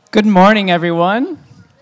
Good morning, everyone.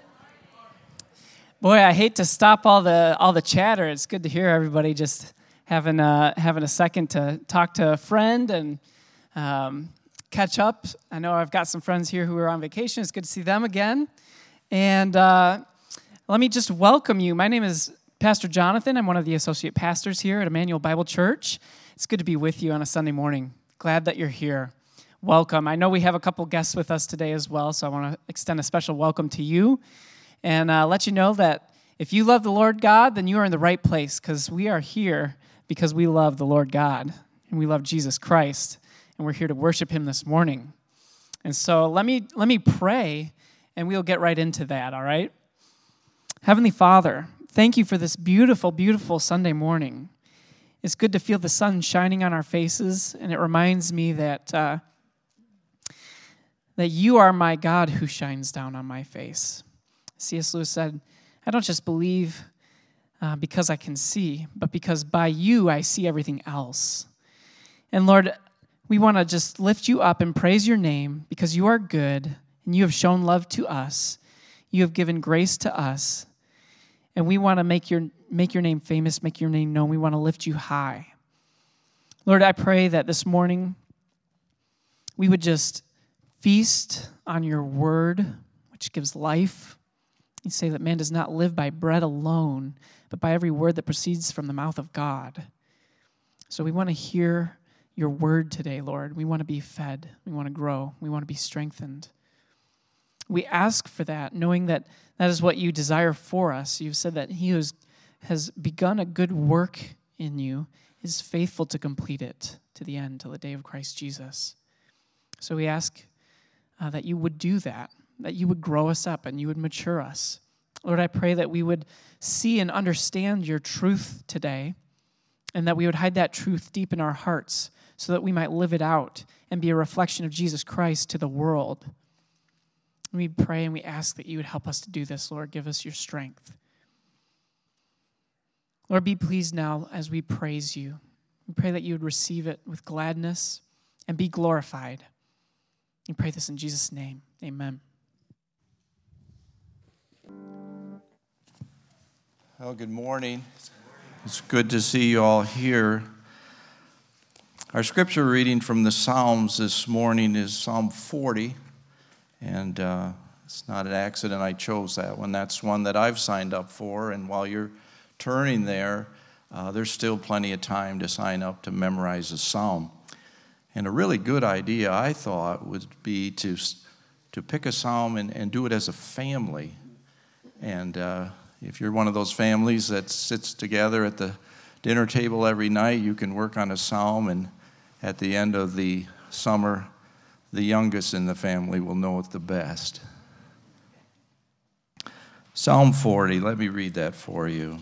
Boy, I hate to stop all the chatter. It's good to hear everybody just having a second to talk to a friend and catch up. I know I've got some friends here who are on vacation. It's good to see them again. And let me just welcome you. My name is Pastor Jonathan. I'm one of the associate pastors here at Emmanuel Bible Church. It's good to be with you on a Sunday morning. Glad that you're here. Welcome. I know we have a couple guests with us today as well, so I want to extend a special welcome to you and let you know that if you love the Lord God, then you are in the right place, because we are here because we love the Lord God and we love Jesus Christ, and we're here to worship Him this morning. And so let me pray, and we'll get right into that, all right? Heavenly Father, thank you for this beautiful, beautiful Sunday morning. It's good to feel the sun shining on our faces, and it reminds me that you are my God who shines down on my face. C.S. Lewis said, I don't just believe because I can see, but because by you I see everything else. And Lord, we want to just lift you up and praise your name because you are good and you have shown love to us. You have given grace to us. And we want to make your name famous, make your name known. We want to lift you high. Lord, I pray that this morning we would just feast on your word, which gives life. You say that man does not live by bread alone, but by every word that proceeds from the mouth of God. So we want to hear your word today, Lord. We want to be fed. We want to grow. We want to be strengthened. We ask for that, knowing that that is what you desire for us. You've said that he who has begun a good work in you is faithful to complete it to the end, till the day of Christ Jesus. So we ask that you would do that you would grow us up and you would mature us. Lord, I pray that we would see and understand your truth today, and that we would hide that truth deep in our hearts so that we might live it out and be a reflection of Jesus Christ to the world. We pray and we ask that you would help us to do this, Lord. Give us your strength. Lord, be pleased now as we praise you. We pray that you would receive it with gladness and be glorified. We pray this in Jesus' name. Amen. Well, good morning. It's good to see you all here. Our scripture reading from the Psalms this morning is Psalm 40, and it's not an accident I chose that one. That's one that I've signed up for, and while you're turning there, there's still plenty of time to sign up to memorize a psalm. And a really good idea, I thought, would be to pick a psalm and do it as a family. And if you're one of those families that sits together at the dinner table every night, you can work on a psalm, and at the end of the summer, the youngest in the family will know it the best. Psalm 40, let me read that for you.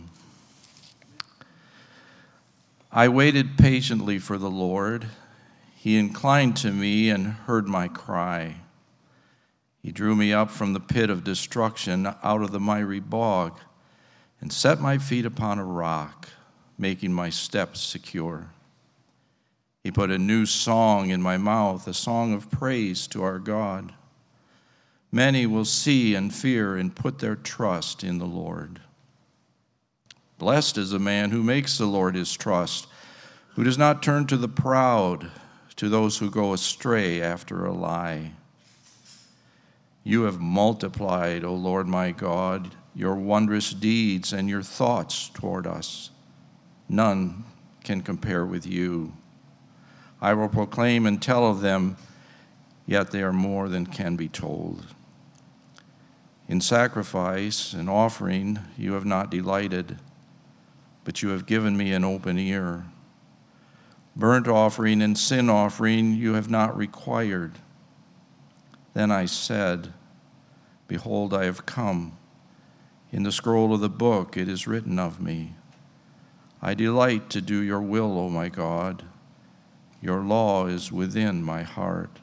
I waited patiently for the Lord. He inclined to me and heard my cry. He drew me up from the pit of destruction, out of the miry bog, and set my feet upon a rock, making my steps secure. He put a new song in my mouth, a song of praise to our God. Many will see and fear and put their trust in the Lord. Blessed is the man who makes the Lord his trust, who does not turn to the proud, to those who go astray after a lie. You have multiplied, O Lord my God, your wondrous deeds and your thoughts toward us. None can compare with you. I will proclaim and tell of them, yet they are more than can be told. In sacrifice and offering you have not delighted, but you have given me an open ear. Burnt offering and sin offering you have not required. Then I said, behold, I have come. In the scroll of the book it is written of me. I delight to do your will, O my God. Your law is within my heart.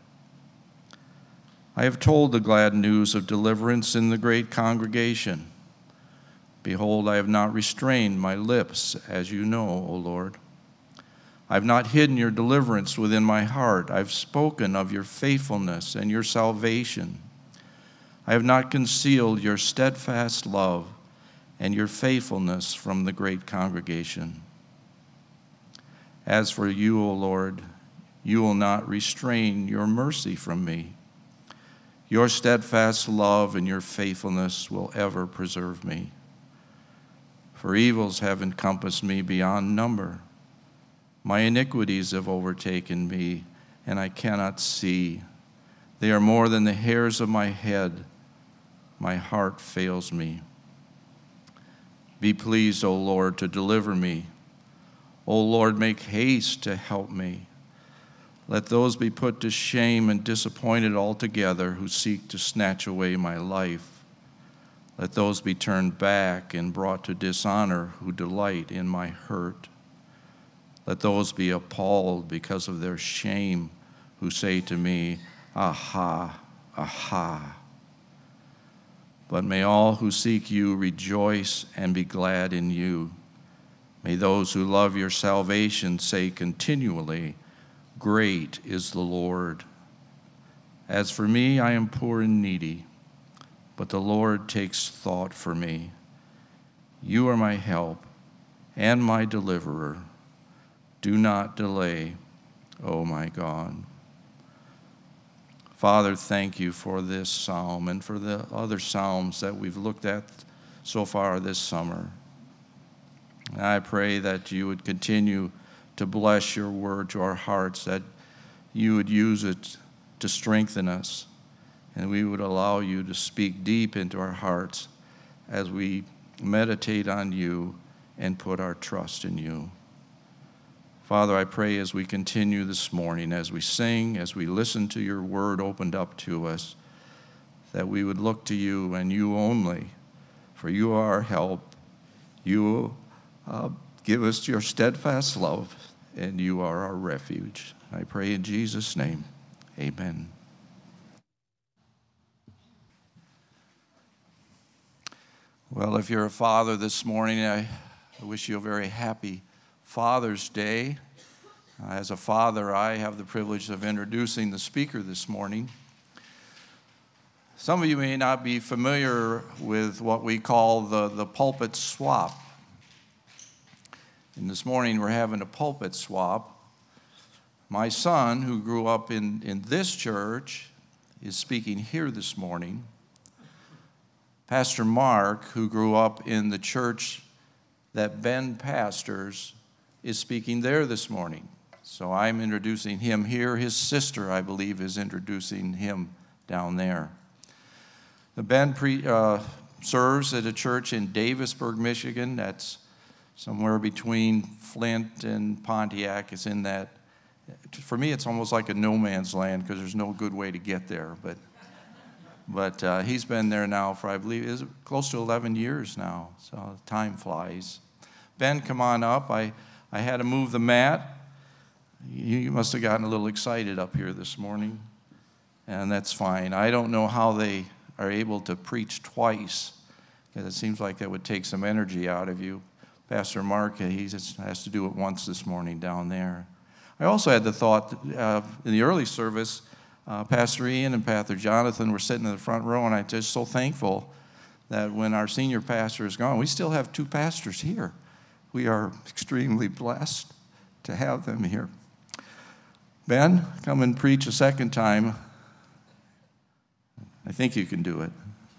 I have told the glad news of deliverance in the great congregation. Behold, I have not restrained my lips, as you know, O Lord. I have not hidden your deliverance within my heart. I've spoken of your faithfulness and your salvation. I have not concealed your steadfast love and your faithfulness from the great congregation. As for you, O Lord, you will not restrain your mercy from me. Your steadfast love and your faithfulness will ever preserve me. For evils have encompassed me beyond number. My iniquities have overtaken me, and I cannot see. They are more than the hairs of my head. My heart fails me. Be pleased, O Lord, to deliver me. O Lord, make haste to help me. Let those be put to shame and disappointed altogether who seek to snatch away my life. Let those be turned back and brought to dishonor who delight in my hurt. Let those be appalled because of their shame who say to me, Aha, aha. But may all who seek you rejoice and be glad in you. May those who love your salvation say continually, Great is the Lord. As for me, I am poor and needy, but the Lord takes thought for me. You are my help and my deliverer. Do not delay, O my God. Father, thank you for this psalm and for the other psalms that we've looked at so far this summer. And I pray that you would continue to bless your word to our hearts, that you would use it to strengthen us, and we would allow you to speak deep into our hearts as we meditate on you and put our trust in you. Father, I pray as we continue this morning, as we sing, as we listen to your word opened up to us, that we would look to you and you only, for you are our help. You give us your steadfast love, and you are our refuge. I pray in Jesus' name, amen. Well, if you're a father this morning, I wish you a very happy Father's Day. As a father, I have the privilege of introducing the speaker this morning. Some of you may not be familiar with what we call the pulpit swap. And this morning we're having a pulpit swap. My son, who grew up in this church, is speaking here this morning. Pastor Mark, who grew up in the church that Ben pastors, is speaking there this morning. So I'm introducing him here. His sister, I believe, is introducing him down there. Ben serves at a church in Davisburg, Michigan. That's somewhere between Flint and Pontiac. It's in that, for me, it's almost like a no man's land because there's no good way to get there. But he's been there now for, I believe, is close to 11 years now. So time flies. Ben, come on up. I had to move the mat. You must have gotten a little excited up here this morning, and that's fine. I don't know how they are able to preach twice, because it seems like that would take some energy out of you. Pastor Mark, he just has to do it once this morning down there. I also had the thought in the early service, Pastor Ian and Pastor Jonathan were sitting in the front row, and I'm just so thankful that when our senior pastor is gone, we still have two pastors here. We are extremely blessed to have them here. Ben, come and preach a second time. I think you can do it.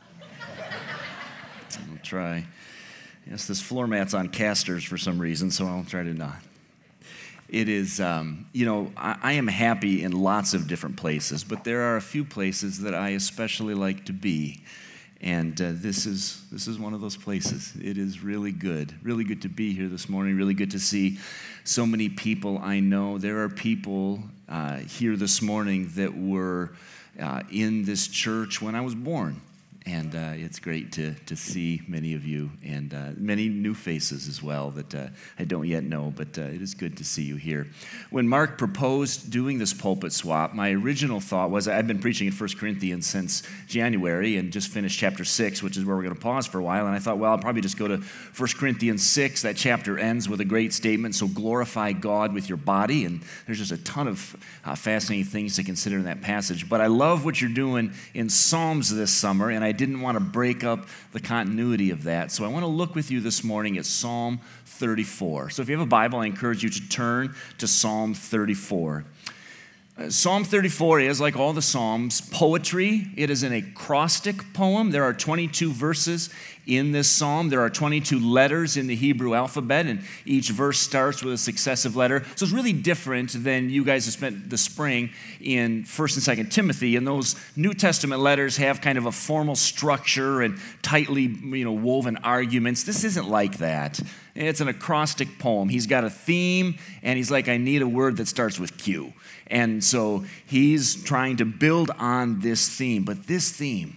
I'll try. Yes, this floor mat's on casters for some reason, so I'll try to not. It is, I am happy in lots of different places, but there are a few places that I especially like to be. And this is one of those places. It is really good to be here this morning, really good to see so many people I know. There are people here this morning that were in this church when I was born. And it's great to see many of you and many new faces as well that I don't yet know, but it is good to see you here. When Mark proposed doing this pulpit swap, my original thought was I've been preaching in 1 Corinthians since January and just finished chapter 6, which is where we're going to pause for a while. And I thought, well, I'll probably just go to 1 Corinthians 6. That chapter ends with a great statement, so glorify God with your body. And there's just a ton of fascinating things to consider in that passage. But I love what you're doing in Psalms this summer, and I didn't want to break up the continuity of that. So I want to look with you this morning at Psalm 34. So if you have a Bible, I encourage you to turn to Psalm 34. Psalm 34 is, like all the Psalms, poetry. It is an acrostic poem. There are 22 verses in this psalm. There are 22 letters in the Hebrew alphabet, and each verse starts with a successive letter. So it's really different than you guys have spent the spring in 1st and 2nd Timothy. And those New Testament letters have kind of a formal structure and tightly woven arguments. This isn't like that. It's an acrostic poem. He's got a theme, and he's like, I need a word that starts with Q. And so he's trying to build on this theme. But this theme,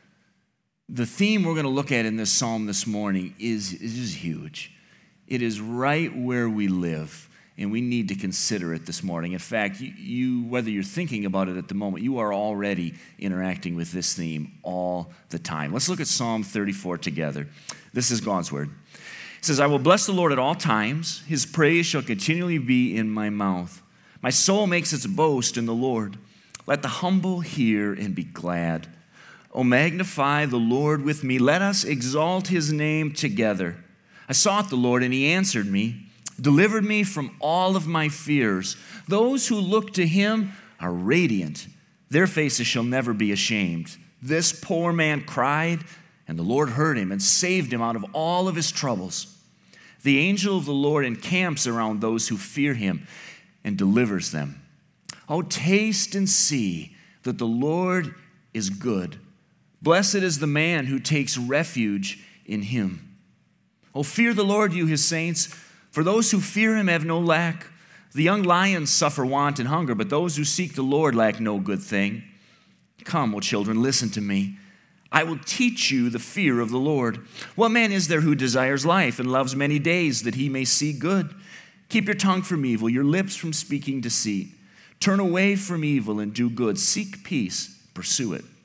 the theme we're going to look at in this psalm this morning is huge. It is right where we live, and we need to consider it this morning. In fact, you whether you're thinking about it at the moment, you are already interacting with this theme all the time. Let's look at Psalm 34 together. This is God's word. It says, I will bless the Lord at all times. His praise shall continually be in my mouth. My soul makes its boast in the Lord. Let the humble hear and be glad. O magnify the Lord with me. Let us exalt his name together. I sought the Lord, and he answered me, delivered me from all of my fears. Those who look to him are radiant. Their faces shall never be ashamed. This poor man cried, and the Lord heard him and saved him out of all of his troubles. The angel of the Lord encamps around those who fear him and delivers them. Oh, taste and see that the Lord is good. Blessed is the man who takes refuge in him. Oh, fear the Lord, you his saints, for those who fear him have no lack. The young lions suffer want and hunger, but those who seek the Lord lack no good thing. Come, O children, listen to me. I will teach you the fear of the Lord. What man is there who desires life and loves many days that he may see good? Keep your tongue from evil, your lips from speaking deceit. Turn away from evil and do good. Seek peace, pursue it.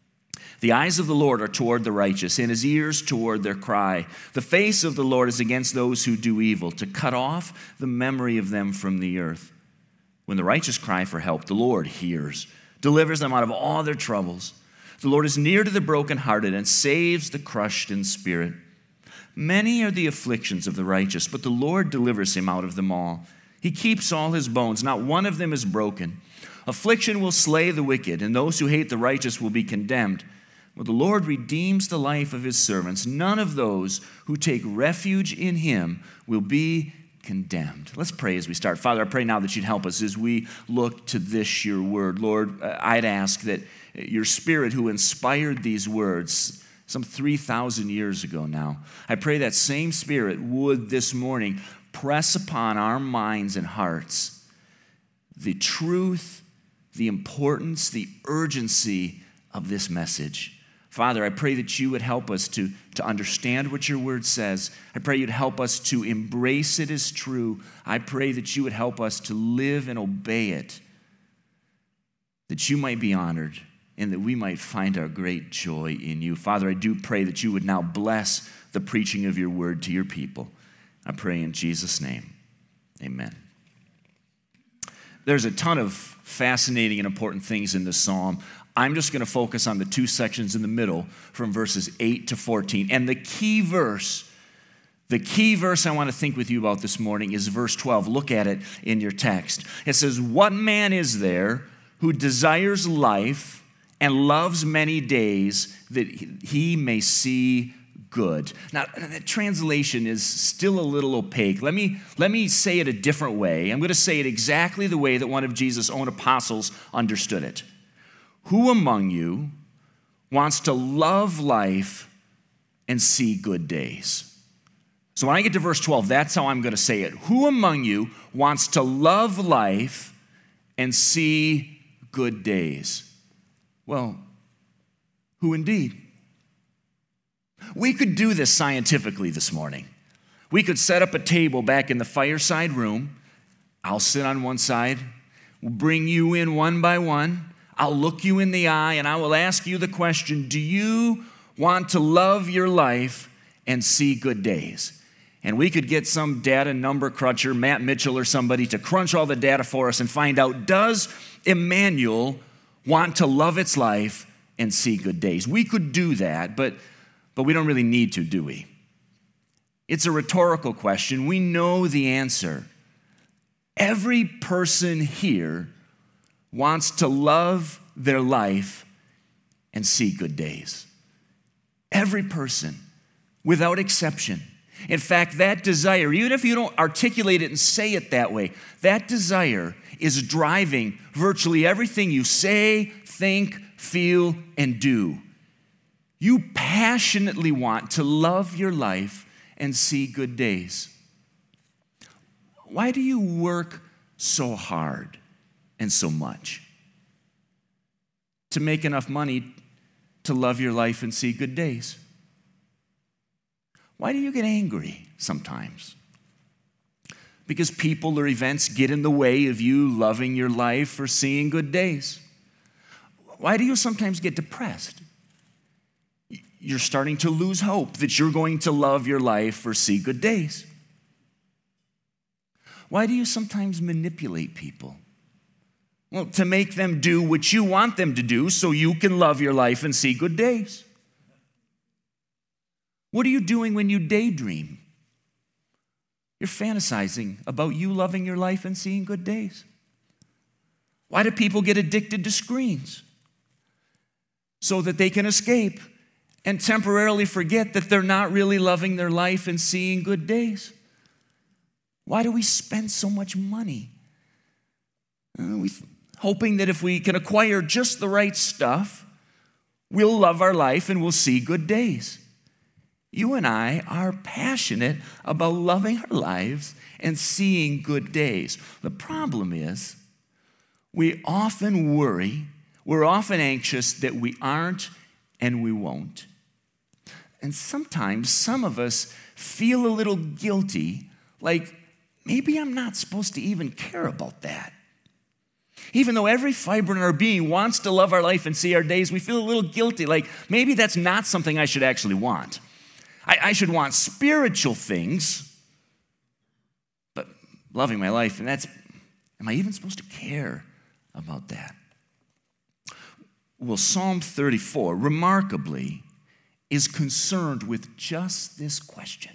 The eyes of the Lord are toward the righteous, and his ears toward their cry. The face of the Lord is against those who do evil, to cut off the memory of them from the earth. When the righteous cry for help, the Lord hears, delivers them out of all their troubles. The Lord is near to the brokenhearted and saves the crushed in spirit. Many are the afflictions of the righteous, but the Lord delivers him out of them all. He keeps all his bones, not one of them is broken. Affliction will slay the wicked, and those who hate the righteous will be condemned. But the Lord redeems the life of his servants. None of those who take refuge in him will be condemned. Let's pray as we start. Father, I pray now that you'd help us as we look to this, your word. Lord, I'd ask that your Spirit who inspired these words some 3,000 years ago now, I pray that same Spirit would this morning press upon our minds and hearts the truth, the importance, the urgency of this message. Father, I pray that you would help us to understand what your word says. I pray you'd help us to embrace it as true. I pray that you would help us to live and obey it, that you might be honored and that we might find our great joy in you. Father, I do pray that you would now bless the preaching of your word to your people. I pray in Jesus' name, amen. There's a ton of fascinating and important things in this psalm. I'm just going to focus on the two sections in the middle from verses 8 to 14. And the key verse I want to think with you about this morning is verse 12. Look at it in your text. It says, what man is there who desires life and loves many days that he may see good? Now, that translation is still a little opaque. Let me say it a different way. I'm going to say it exactly the way that one of Jesus' own apostles understood it. Who among you wants to love life and see good days? So when I get to verse 12, that's how I'm going to say it. Who among you wants to love life and see good days? Well, who indeed? We could do this scientifically this morning. We could set up a table back in the fireside room. I'll sit on one side. We'll bring you in one by one. I'll look you in the eye and I will ask you the question, do you want to love your life and see good days? And we could get some data number cruncher, Matt Mitchell or somebody, to crunch all the data for us and find out, does Emmanuel want to love its life and see good days? We could do that, but we don't really need to, do we? It's a rhetorical question. We know the answer. Every person here wants to love their life and see good days. Every person, without exception. In fact, that desire, even if you don't articulate it and say it that way, that desire is driving virtually everything you say, think, feel, and do. You passionately want to love your life and see good days. Why do you work so hard and so much? To make enough money to love your life and see good days. Why do you get angry sometimes? Because people or events get in the way of you loving your life or seeing good days. Why do you sometimes get depressed? You're starting to lose hope that you're going to love your life or see good days. Why do you sometimes manipulate people? Well, to make them do what you want them to do so you can love your life and see good days. What are you doing when you daydream? You're fantasizing about you loving your life and seeing good days. Why do people get addicted to screens? So that they can escape and temporarily forget that they're not really loving their life and seeing good days. Why do we spend so much money? Hoping that if we can acquire just the right stuff, we'll love our life and we'll see good days. You and I are passionate about loving our lives and seeing good days. The problem is, we often worry, we're often anxious that we aren't and we won't. And sometimes some of us feel a little guilty, like maybe I'm not supposed to even care about that. Even though every fiber in our being wants to love our life and see our days, we feel a little guilty, like maybe that's not something I should actually want. I should want spiritual things, but loving my life, and am I even supposed to care about that? Well, Psalm 34, remarkably, is concerned with just this question.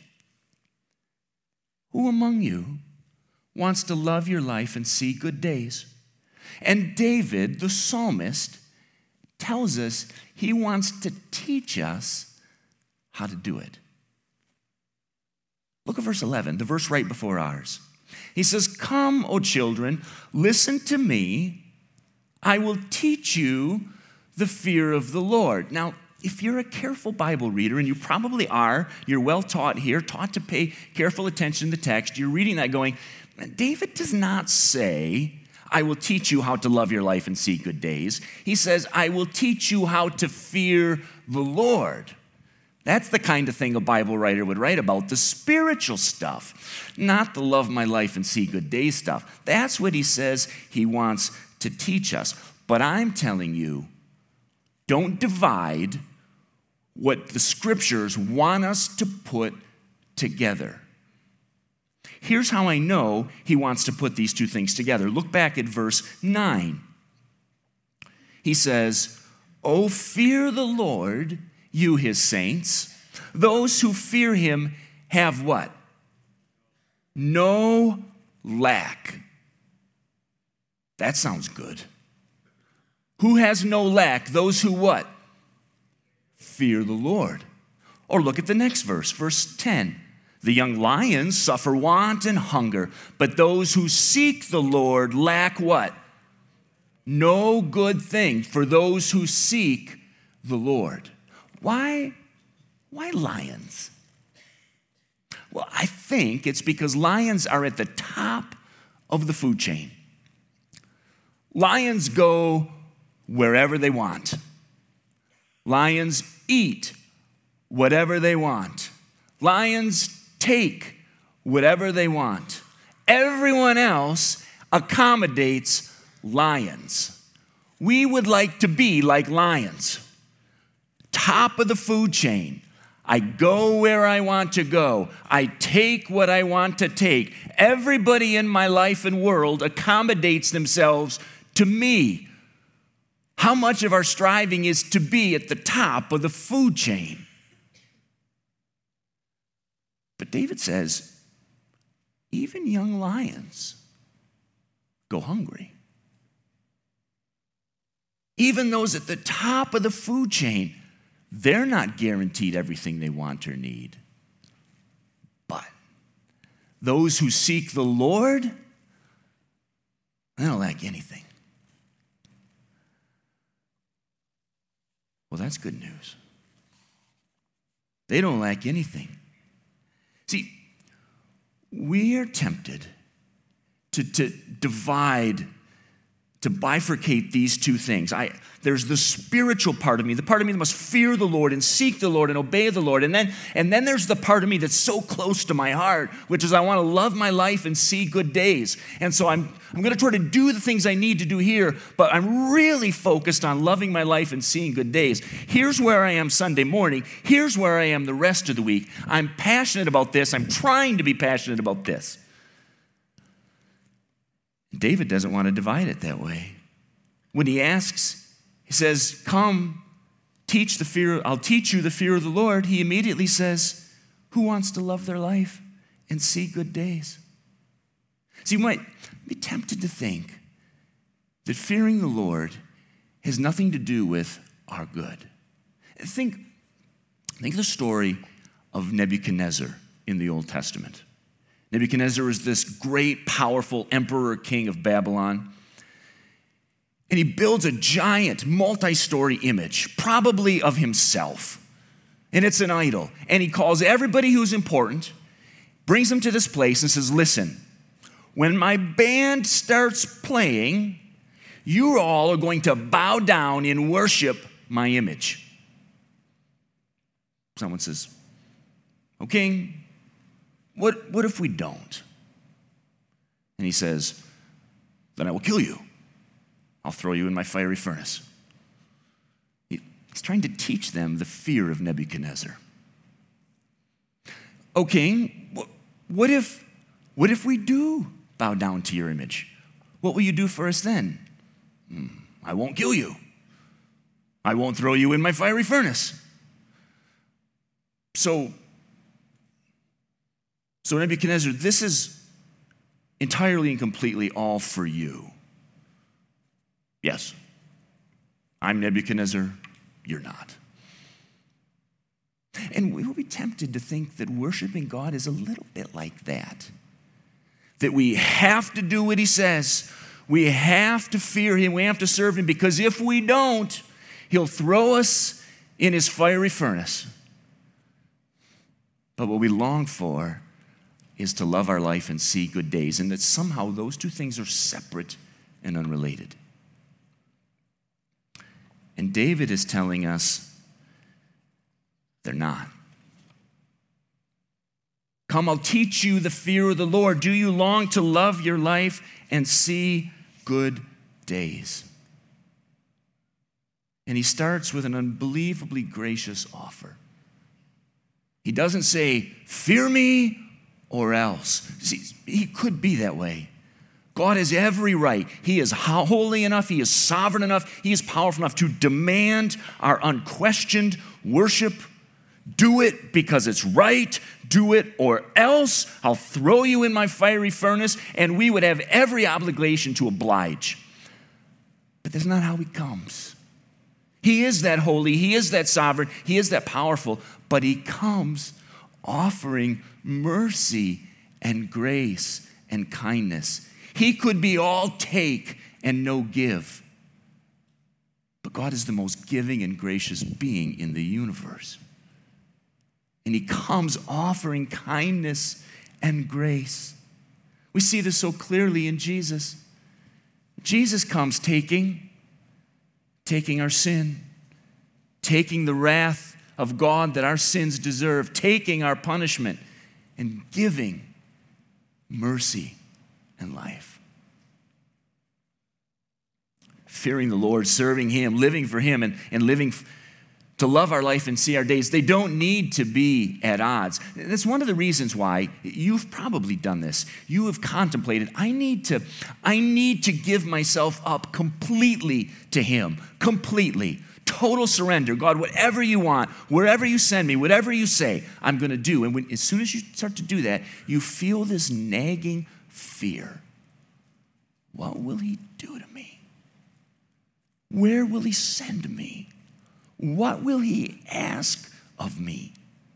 Who among you wants to love your life and see good days? And David, the psalmist, tells us he wants to teach us how to do it. Look at verse 11, the verse right before ours. He says, "Come, O children, listen to me. I will teach you the fear of the Lord." Now, if you're a careful Bible reader, and you probably are, you're well taught here, taught to pay careful attention to the text, you're reading that going, David does not say, I will teach you how to love your life and see good days. He says, I will teach you how to fear the Lord. That's the kind of thing a Bible writer would write about, the spiritual stuff, not the love my life and see good days stuff. That's what he says he wants to teach us. But I'm telling you, don't divide what the scriptures want us to put together. Here's how I know he wants to put these two things together. Look back at verse 9. He says, "Oh, fear the Lord, you his saints. Those who fear him have" what? "No lack." That sounds good. Who has no lack? Those who what? Fear the Lord. Or look at the next verse, verse 10. "The young lions suffer want and hunger, but those who seek the Lord lack" what? "No good thing," for those who seek the Lord. Why lions? Well, I think it's because lions are at the top of the food chain. Lions go wherever they want. Lions eat whatever they want. Lions take whatever they want. Everyone else accommodates lions. We would like to be like lions. Top of the food chain. I go where I want to go. I take what I want to take. Everybody in my life and world accommodates themselves to me. How much of our striving is to be at the top of the food chain? But David says, even young lions go hungry. Even those at the top of the food chain, they're not guaranteed everything they want or need. But those who seek the Lord, they don't lack anything. Well, that's good news. They don't lack anything. See, we are tempted to divide, to bifurcate these two things. There's the spiritual part of me, the part of me that must fear the Lord and seek the Lord and obey the Lord. And then there's the part of me that's so close to my heart, which is I want to love my life and see good days. And so I'm going to try to do the things I need to do here, but I'm really focused on loving my life and seeing good days. Here's where I am Sunday morning. Here's where I am the rest of the week. I'm passionate about this. I'm trying to be passionate about this. David doesn't want to divide it that way. When he asks, he says, come, I'll teach you the fear of the Lord. He immediately says, who wants to love their life and see good days? So you might be tempted to think that fearing the Lord has nothing to do with our good. Think of the story of Nebuchadnezzar in the Old Testament. Nebuchadnezzar is this great, powerful emperor king of Babylon. And he builds a giant, multi-story image, probably of himself. And it's an idol. And he calls everybody who's important, brings them to this place and says, listen, when my band starts playing, you all are going to bow down and worship my image. Someone says, okay, what if we don't? And he says, then I will kill you. I'll throw you in my fiery furnace. He's trying to teach them the fear of Nebuchadnezzar. Okay, what if we do bow down to your image? What will you do for us then? I won't kill you. I won't throw you in my fiery furnace. So Nebuchadnezzar, this is entirely and completely all for you. Yes, I'm Nebuchadnezzar, you're not. And we will be tempted to think that worshiping God is a little bit like that. That we have to do what he says. We have to fear him. We have to serve him, because if we don't, he'll throw us in his fiery furnace. But what we long for is to love our life and see good days, and that somehow those two things are separate and unrelated. And David is telling us they're not. Come, I'll teach you the fear of the Lord. Do you long to love your life and see good days? And he starts with an unbelievably gracious offer. He doesn't say, fear me or else. See, he could be that way. God has every right. He is holy enough, he is sovereign enough, he is powerful enough to demand our unquestioned worship. Do it because it's right. Do it or else I'll throw you in my fiery furnace, and we would have every obligation to oblige. But that's not how he comes. He is that holy, he is that sovereign, he is that powerful, but he comes offering mercy and grace and kindness. He could be all take and no give. But God is the most giving and gracious being in the universe. And he comes offering kindness and grace. We see this so clearly in Jesus. Jesus comes taking our sin, taking the wrath of God that our sins deserve, taking our punishment and giving mercy and life. Fearing the Lord, serving Him, living for Him, and living to love our life and see our days, they don't need to be at odds. That's one of the reasons why you've probably done this. You have contemplated, I need to give myself up completely to Him, completely. Total surrender. God, whatever you want, wherever you send me, whatever you say, I'm going to do. And as soon as you start to do that, you feel this nagging fear. What will He do to me? Where will He send me? What will He ask of me?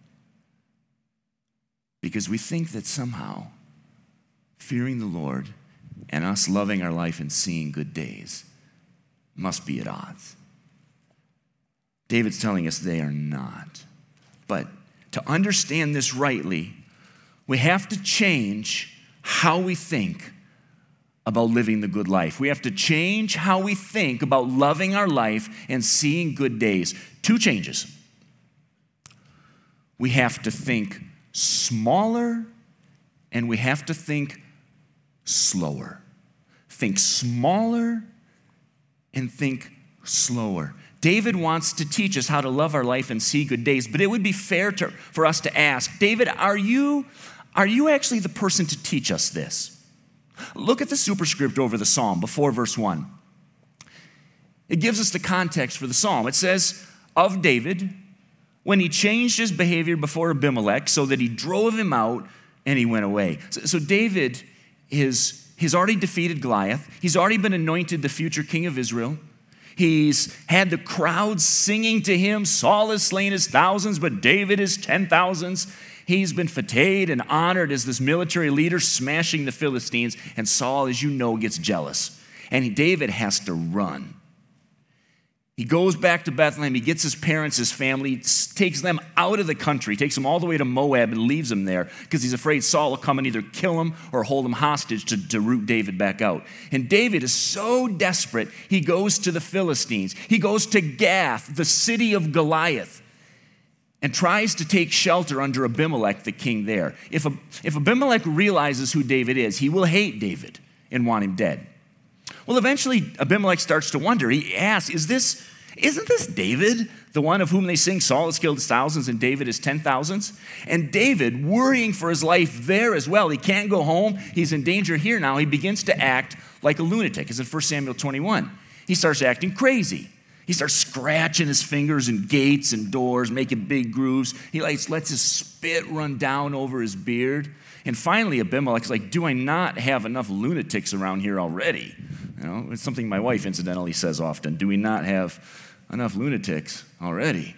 Because we think that somehow fearing the Lord and us loving our life and seeing good days must be at odds. David's telling us they are not. But to understand this rightly, we have to change how we think about living the good life. We have to change how we think about loving our life and seeing good days. 2 changes. We have to think smaller and we have to think slower. Think smaller and think slower. David wants to teach us how to love our life and see good days, but it would be fair for us to ask, David, are you actually the person to teach us this? Look at the superscript over the psalm before verse 1. It gives us the context for the psalm. It says, of David, when he changed his behavior before Abimelech so that he drove him out and he went away. So David he's already defeated Goliath. He's already been anointed the future king of Israel. He's had the crowds singing to him, Saul has slain his thousands, but David his 10,000s. He's been feted and honored as this military leader smashing the Philistines. And Saul, as you know, gets jealous. And David has to run. He goes back to Bethlehem. He gets his parents, his family, takes them out of the country, takes them all the way to Moab and leaves them there because he's afraid Saul will come and either kill him or hold him hostage to root David back out. And David is so desperate, he goes to the Philistines. He goes to Gath, the city of Goliath, and tries to take shelter under Abimelech, the king there. If Abimelech realizes who David is, he will hate David and want him dead. Well, eventually Abimelech starts to wonder. He asks, isn't this David, the one of whom they sing, Saul has killed his thousands and David his 10,000s? And David, worrying for his life there as well, he can't go home, he's in danger here now, he begins to act like a lunatic, as in 1 Samuel 21. He starts acting crazy. He starts scratching his fingers and gates and doors, making big grooves. He lets his spit run down over his beard. And finally, Abimelech's like, do I not have enough lunatics around here already? You know, it's something my wife incidentally says often. Do we not have enough lunatics already?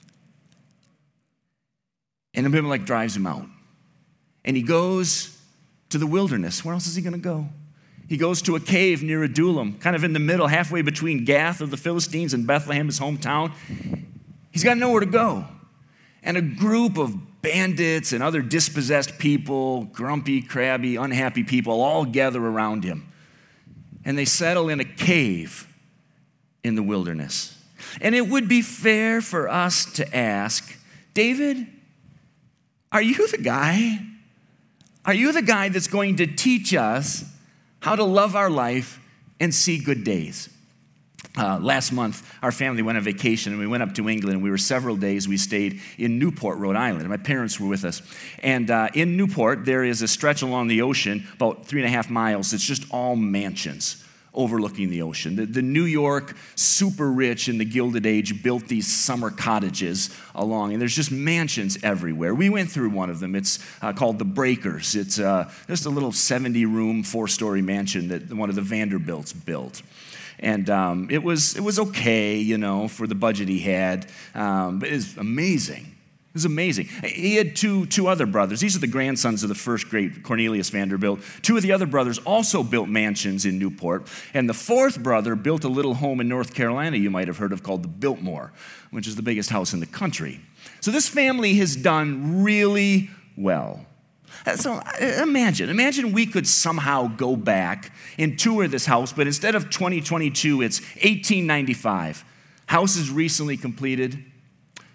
And Abimelech drives him out. And he goes to the wilderness. Where else is he going to go? He goes to a cave near Adullam, kind of in the middle, halfway between Gath of the Philistines and Bethlehem, his hometown. He's got nowhere to go. And a group of bandits and other dispossessed people, grumpy, crabby, unhappy people, all gather around him. And they settle in a cave in the wilderness. And it would be fair for us to ask, David, are you the guy? Are you the guy that's going to teach us how to love our life and see good days? Last month, our family went on vacation, and we went up to England, and we were several days. We stayed in Newport, Rhode Island, and my parents were with us. And in Newport, there is a stretch along the ocean, about 3.5 miles. It's just all mansions overlooking the ocean. The New York super rich in the Gilded Age built these summer cottages along, and there's just mansions everywhere. We went through one of them. It's called the Breakers. It's just a little 70-room, 4-story mansion that one of the Vanderbilts built. And it was okay, you know, for the budget he had, but it was amazing. It was amazing. He had two other brothers. These are the grandsons of the first great Cornelius Vanderbilt. 2 of the other brothers also built mansions in Newport. And the 4th brother built a little home in North Carolina you might have heard of called the Biltmore, which is the biggest house in the country. So this family has done really well. So imagine we could somehow go back and tour this house, but instead of 2022, it's 1895. House is recently completed.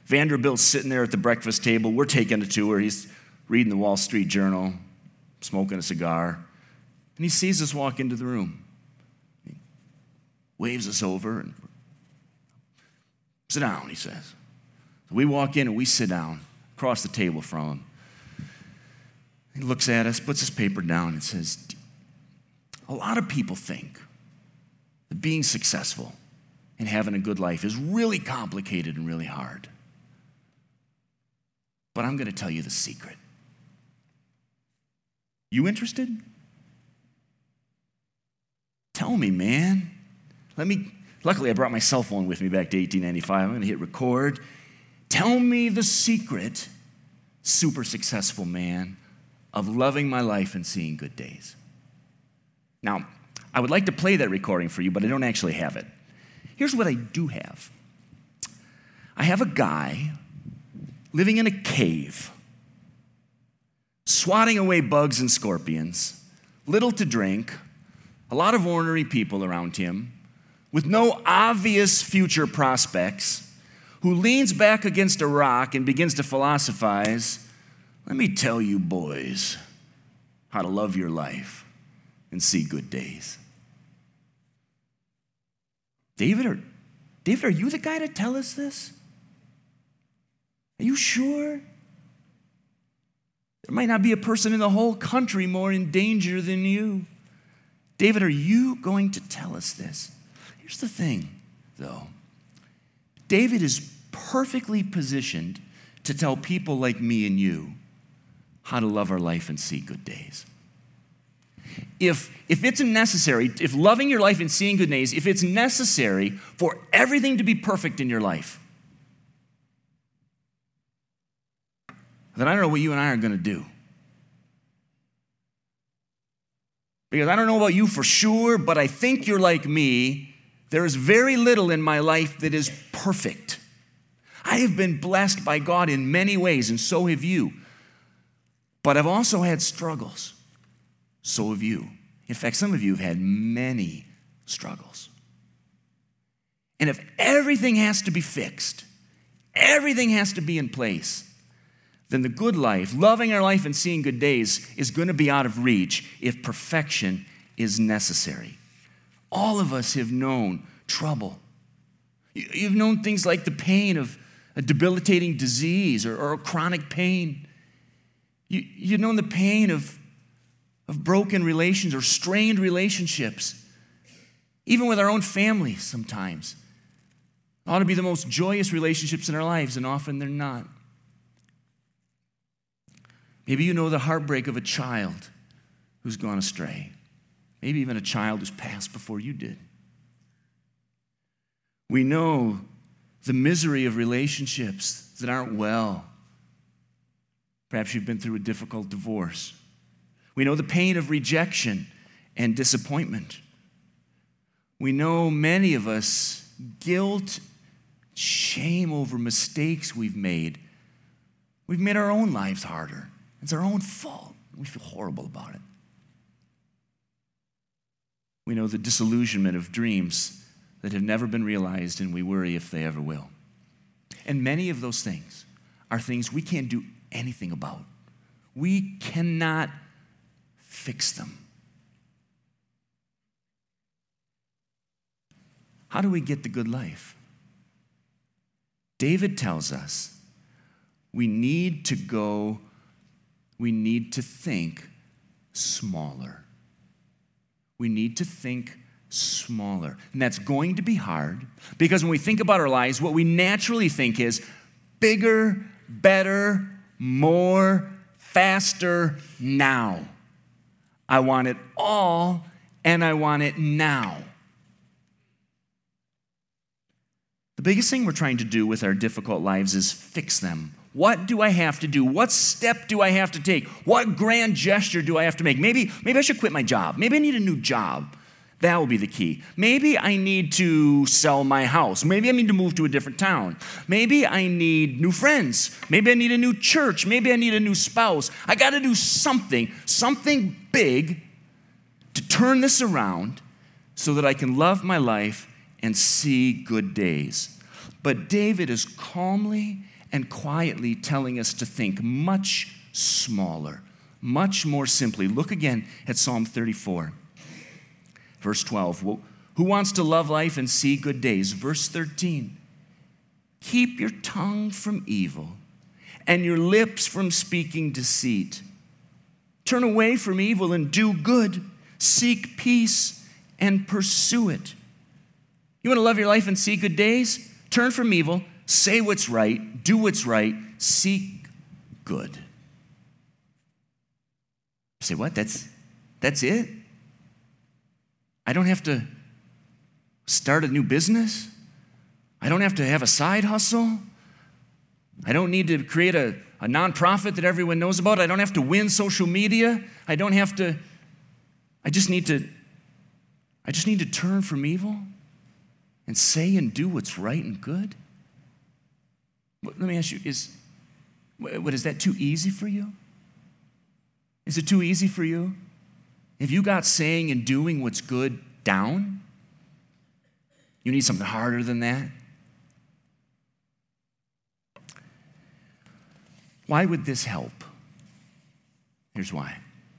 Vanderbilt's sitting there at the breakfast table. We're taking a tour. He's reading the Wall Street Journal, smoking a cigar. And he sees us walk into the room. He waves us over and sit down, he says. So we walk in and we sit down across the table from him. He looks at us, puts his paper down, and says, a lot of people think that being successful and having a good life is really complicated and really hard. But I'm going to tell you the secret. You interested? Tell me, man. Luckily, I brought my cell phone with me back to 1895. I'm going to hit record. Tell me the secret, super successful man, of loving my life and seeing good days. Now, I would like to play that recording for you, but I don't actually have it. Here's what I do have. I have a guy living in a cave, swatting away bugs and scorpions, little to drink, a lot of ornery people around him, with no obvious future prospects, who leans back against a rock and begins to philosophize, let me tell you boys how to love your life and see good days. David, are you the guy to tell us this? Are you sure? There might not be a person in the whole country more in danger than you. David, are you going to tell us this? Here's the thing, though. David is perfectly positioned to tell people like me and you how to love our life and see good days. If it's necessary, if loving your life and seeing good days, if it's necessary for everything to be perfect in your life, then I don't know what you and I are going to do. Because I don't know about you for sure, but I think you're like me. There is very little in my life that is perfect. I have been blessed by God in many ways, and so have you. But I've also had struggles. So have you. In fact, some of you have had many struggles. And if everything has to be fixed, everything has to be in place, then the good life, loving our life and seeing good days, is going to be out of reach if perfection is necessary. All of us have known trouble. You've known things like the pain of a debilitating disease or chronic pain. You've known the pain of broken relations or strained relationships, even with our own families sometimes. It ought to be the most joyous relationships in our lives, and often they're not. Maybe you know the heartbreak of a child who's gone astray. Maybe even a child who's passed before you did. We know the misery of relationships that aren't well. Perhaps you've been through a difficult divorce. We know the pain of rejection and disappointment. We know, many of us, guilt, shame over mistakes we've made. We've made our own lives harder. It's our own fault. We feel horrible about it. We know the disillusionment of dreams that have never been realized, and we worry if they ever will. And many of those things are things we can't do anything about. We cannot fix them. How do we get the good life? David tells us we need to think smaller. We need to think smaller. And that's going to be hard, because when we think about our lives, what we naturally think is bigger, better, more, faster, now. I want it all, and I want it now. The biggest thing we're trying to do with our difficult lives is fix them. What do I have to do? What step do I have to take? What grand gesture do I have to make? Maybe I should quit my job. Maybe I need a new job. That will be the key. Maybe I need to sell my house. Maybe I need to move to a different town. Maybe I need new friends. Maybe I need a new church. Maybe I need a new spouse. I got to do something big to turn this around so that I can love my life and see good days. But David is calmly and quietly telling us to think much smaller, much more simply. Look again at Psalm 34, verse 12. Who wants to love life and see good days? Verse 13. Keep your tongue from evil and your lips from speaking deceit. Turn away from evil and do good. Seek peace and pursue it. You want to love your life and see good days? Turn from evil, say what's right, do what's right, seek good. You say, what? That's it? I don't have to start a new business? I don't have to have a side hustle? I don't need to create a nonprofit that everyone knows about? I don't have to win social media? I just need to turn from evil and say and do what's right and good? Let me ask you, is that too easy for you? Is it too easy for you? Have you got saying and doing what's good down? You need something harder than that? Why would this help? Here's why.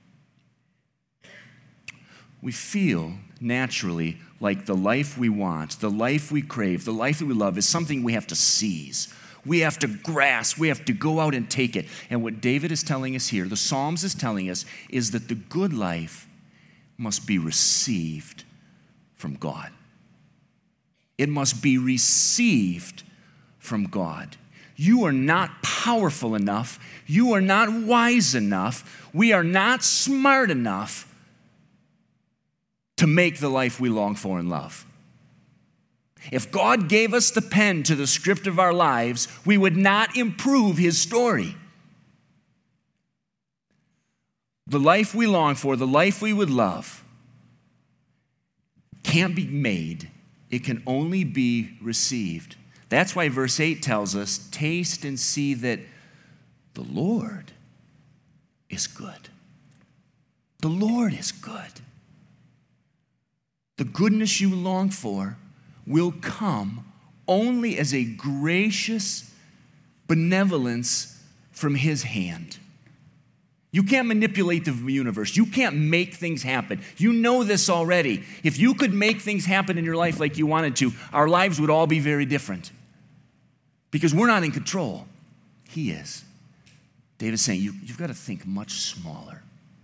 We feel naturally like the life we want, the life we crave, the life that we love is something we have to seize. We have to grasp. We have to go out and take it. And what David is telling us here, the Psalms is telling us, is that the good life must be received from God. It must be received from God. You are not powerful enough. You are not wise enough. We are not smart enough to make the life we long for and love. If God gave us the pen to the script of our lives, we would not improve his story. The life we long for, the life we would love, can't be made. It can only be received. That's why verse 8 tells us, taste and see that the Lord is good. The Lord is good. The goodness you long for will come only as a gracious benevolence from his hand. You can't manipulate the universe. You can't make things happen. You know this already. If you could make things happen in your life like you wanted to, our lives would all be very different. Because we're not in control. He is. David's saying you've got to think much smaller.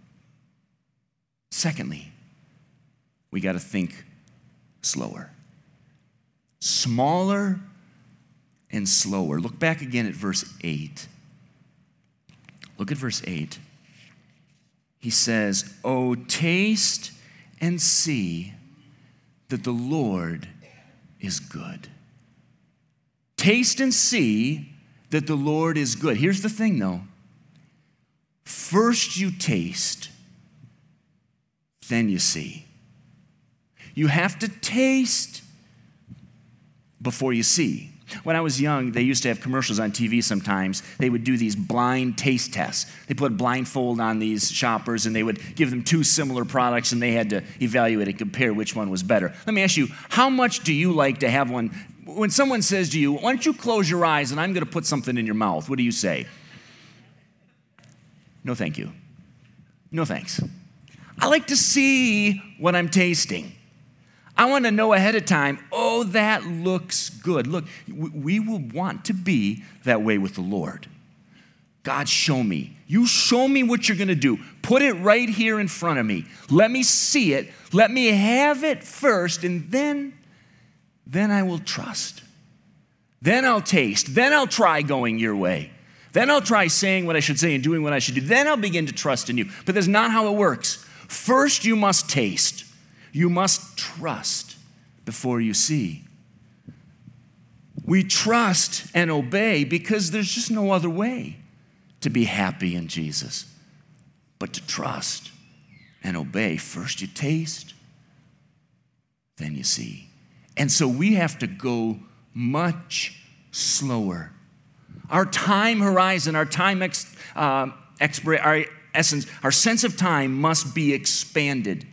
Secondly, we got to think slower. Smaller and slower. Look back again at verse 8. Look at verse 8. He says, "Oh, taste and see that the Lord is good." Taste and see that the Lord is good. Here's the thing, though. First you taste, then you see. You have to taste before you see. When I was young, they used to have commercials on TV sometimes. They would do these blind taste tests. They put a blindfold on these shoppers, and they would give them two similar products, and they had to evaluate and compare which one was better. Let me ask you, how much do you like to have one? When someone says to you, why don't you close your eyes, and I'm going to put something in your mouth, what do you say? No, thank you. No, thanks. I like to see what I'm tasting. I want to know ahead of time, oh, that looks good. Look, we will want to be that way with the Lord. God, show me. You show me what you're going to do. Put it right here in front of me. Let me see it. Let me have it first, and then I will trust. Then I'll taste. Then I'll try going your way. Then I'll try saying what I should say and doing what I should do. Then I'll begin to trust in you. But that's not how it works. First, you must taste. You must trust before you see. We trust and obey because there's just no other way to be happy in Jesus but to trust and obey. First you taste, then you see. And so we have to go much slower. Our time horizon, our time our essence, our sense of time must be expanded.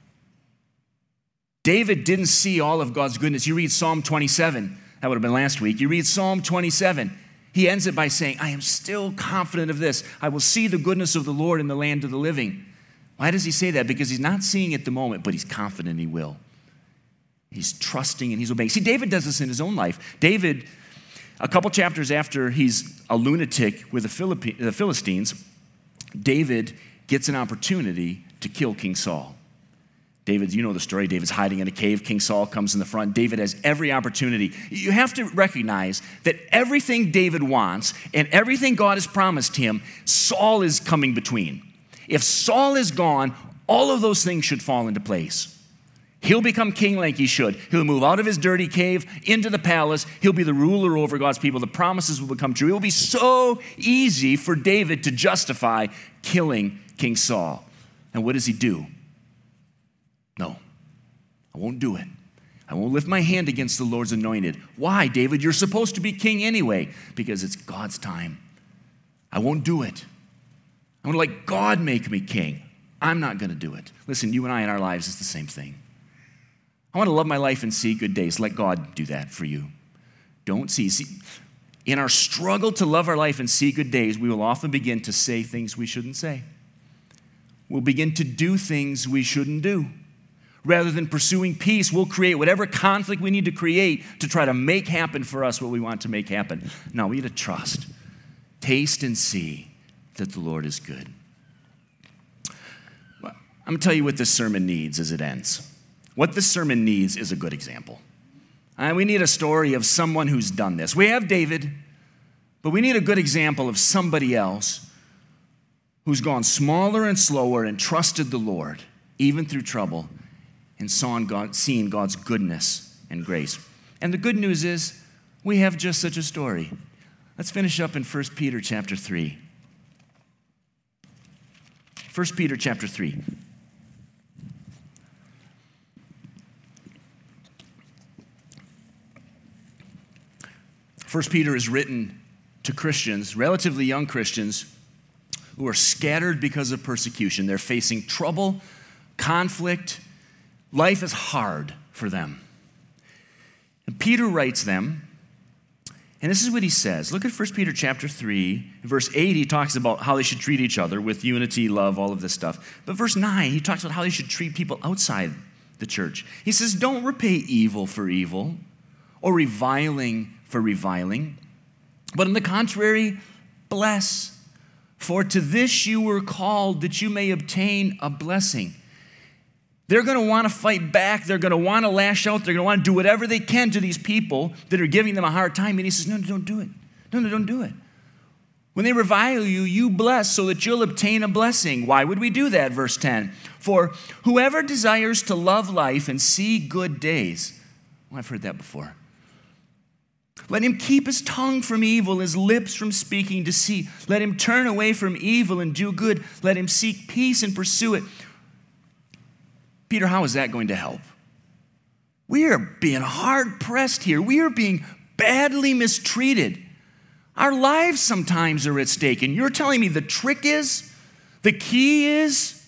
David didn't see all of God's goodness. You read Psalm 27. That would have been last week. You read Psalm 27. He ends it by saying, I am still confident of this. I will see the goodness of the Lord in the land of the living. Why does he say that? Because he's not seeing it at the moment, but he's confident he will. He's trusting and he's obeying. See, David does this in his own life. David, a couple chapters after he's a lunatic with the Philistines, David gets an opportunity to kill King Saul. David, you know the story. David's hiding in a cave. King Saul comes in the front. David has every opportunity. You have to recognize that everything David wants and everything God has promised him, Saul is coming between. If Saul is gone, all of those things should fall into place. He'll become king like he should. He'll move out of his dirty cave into the palace. He'll be the ruler over God's people. The promises will become true. It will be so easy for David to justify killing King Saul. And what does he do? No, I won't do it. I won't lift my hand against the Lord's anointed. Why, David? You're supposed to be king anyway. Because it's God's time. I won't do it. I'm going to let God make me king. I'm not going to do it. Listen, you and I in our lives is the same thing. I want to love my life and see good days. Let God do that for you. Don't see. In our struggle to love our life and see good days, we will often begin to say things we shouldn't say. We'll begin to do things we shouldn't do. Rather than pursuing peace, we'll create whatever conflict we need to create to try to make happen for us what we want to make happen. No, we need to trust. Taste and see that the Lord is good. Well, I'm going to tell you what this sermon needs as it ends. What this sermon needs is a good example. We need a story of someone who's done this. We have David, but we need a good example of somebody else who's gone smaller and slower and trusted the Lord, even through trouble, and seen God's goodness and grace. And the good news is, we have just such a story. Let's finish up in 1 Peter chapter 3. 1 Peter chapter 3. 1 Peter is written to Christians, relatively young Christians, who are scattered because of persecution. They're facing trouble, conflict. Life is hard for them. And Peter writes them, and this is what he says. Look at 1 Peter chapter 3. In verse 8, he talks about how they should treat each other with unity, love, all of this stuff. But verse 9, he talks about how they should treat people outside the church. He says, don't repay evil for evil or reviling for reviling, but on the contrary, bless. For to this you were called, that you may obtain a blessing. They're going to want to fight back. They're going to want to lash out. They're going to want to do whatever they can to these people that are giving them a hard time. And he says, no, don't do it. No, don't do it. When they revile you, you bless so that you'll obtain a blessing. Why would we do that? Verse 10. For whoever desires to love life and see good days. Well, I've heard that before. Let him keep his tongue from evil, his lips from speaking deceit. Let him turn away from evil and do good. Let him seek peace and pursue it. Peter, how is that going to help? We are being hard pressed here. We are being badly mistreated. Our lives sometimes are at stake. And you're telling me the key is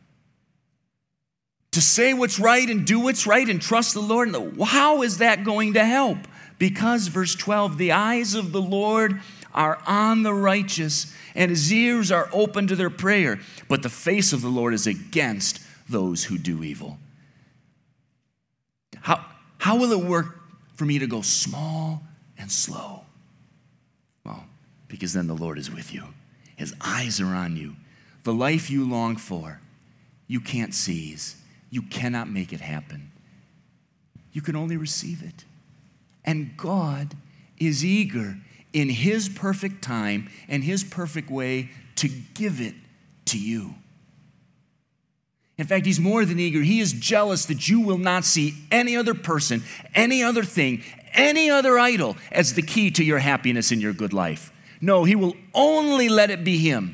to say what's right and do what's right and trust the Lord. How is that going to help? Because, verse 12, the eyes of the Lord are on the righteous, and his ears are open to their prayer. But the face of the Lord is against those who do evil. How will it work for me to go small and slow? Well, because then the Lord is with you. His eyes are on you. The life you long for, you can't seize. You cannot make it happen. You can only receive it. And God is eager in his perfect time and his perfect way to give it to you. In fact, he's more than eager. He is jealous that you will not see any other person, any other thing, any other idol as the key to your happiness in your good life. No, he will only let it be him.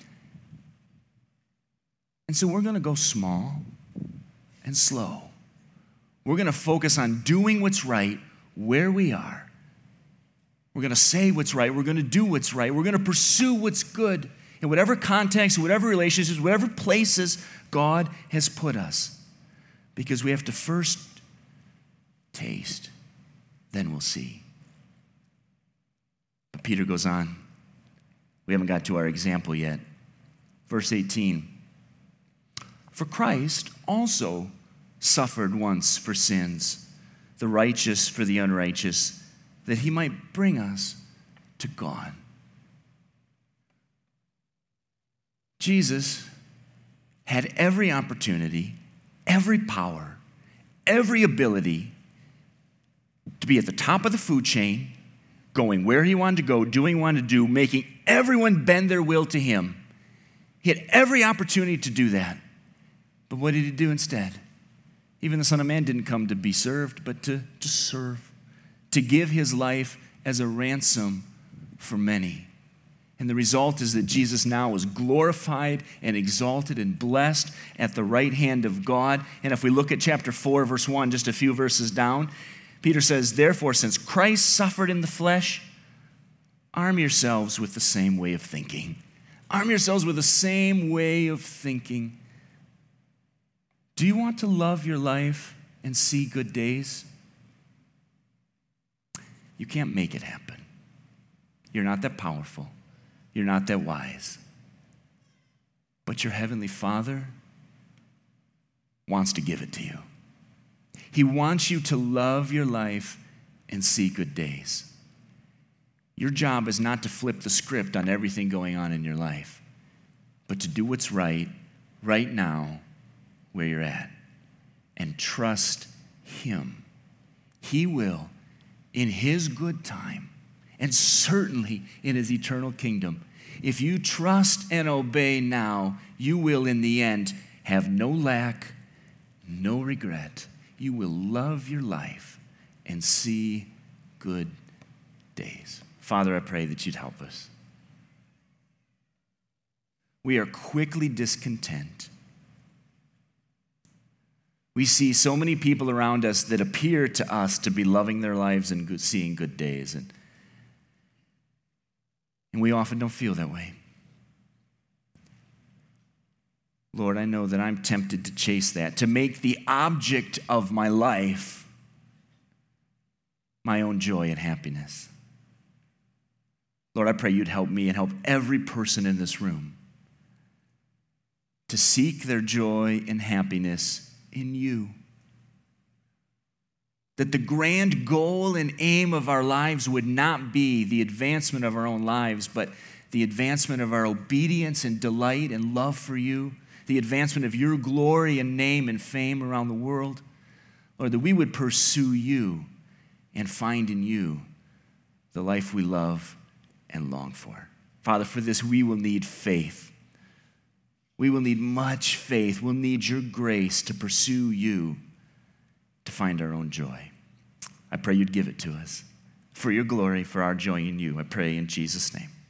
And so we're going to go small and slow. We're going to focus on doing what's right where we are. We're going to say what's right. We're going to do what's right. We're going to pursue what's good in whatever context, whatever relationships, whatever places God has put us. Because we have to first taste, then we'll see. Peter goes on. We haven't got to our example yet. Verse 18. For Christ also suffered once for sins, the righteous for the unrighteous, that he might bring us to God. Jesus had every opportunity, every power, every ability to be at the top of the food chain, going where he wanted to go, doing what he wanted to do, making everyone bend their will to him. He had every opportunity to do that. But what did he do instead? Even the Son of Man didn't come to be served, but to serve, to give his life as a ransom for many. And the result is that Jesus now is glorified and exalted and blessed at the right hand of God. And if we look at chapter 4, verse 1, just a few verses down, Peter says, therefore, since Christ suffered in the flesh, arm yourselves with the same way of thinking. Arm yourselves with the same way of thinking. Do you want to love your life and see good days? You can't make it happen. You're not that powerful. You're not that wise. But your Heavenly Father wants to give it to you. He wants you to love your life and see good days. Your job is not to flip the script on everything going on in your life, but to do what's right now, where you're at, and trust him. He will, in his good time, and certainly in his eternal kingdom, if you trust and obey now, you will in the end have no lack, no regret. You will love your life and see good days. Father, I pray that you'd help us. We are quickly discontent. We see so many people around us that appear to us to be loving their lives and seeing good days. And we often don't feel that way. Lord, I know that I'm tempted to chase that, to make the object of my life my own joy and happiness. Lord, I pray you'd help me and help every person in this room to seek their joy and happiness in you. That the grand goal and aim of our lives would not be the advancement of our own lives, but the advancement of our obedience and delight and love for you, the advancement of your glory and name and fame around the world. Lord, that we would pursue you and find in you the life we love and long for. Father, for this we will need faith. We will need much faith. We'll need your grace to pursue you, to find our own joy. I pray you'd give it to us for your glory, for our joy in you. I pray in Jesus' name.